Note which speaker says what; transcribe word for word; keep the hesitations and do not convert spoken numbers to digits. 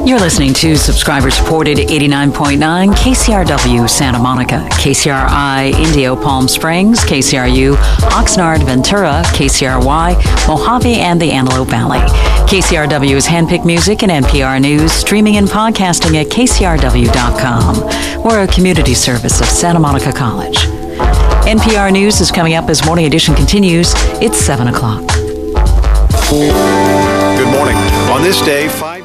Speaker 1: You're listening to subscriber-supported eighty-nine point nine K C R W Santa Monica, K C R I Indio Palm Springs, K C R U Oxnard Ventura, K C R Y Mojave and the Antelope Valley. K C R W's handpicked music and N P R News, streaming and podcasting at K C R W dot com. We're a community service of Santa Monica College. N P R News is coming up as Morning Edition continues. It's seven o'clock.
Speaker 2: Good morning. On this day, five